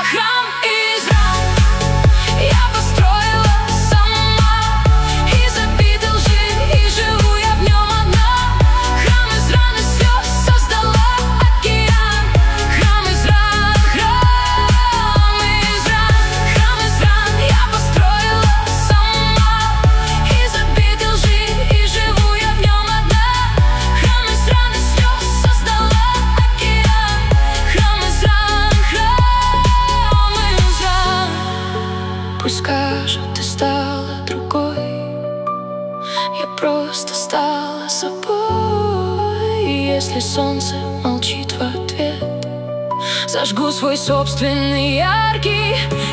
Храм из ран я построила сама, из обид и лжи, и живу я в нем одна. Храм из ран и слез создала океан. Храм из ран, храм из ран я построила сама, из обид и лжи, и живу я в нем одна. Храм из ран и слез создала океан. Храм из ран, храм из ран. Пусть скажут, ты стала другой, я просто стала собой. И если солнце молчит в ответ, зажгу свой собственный яркий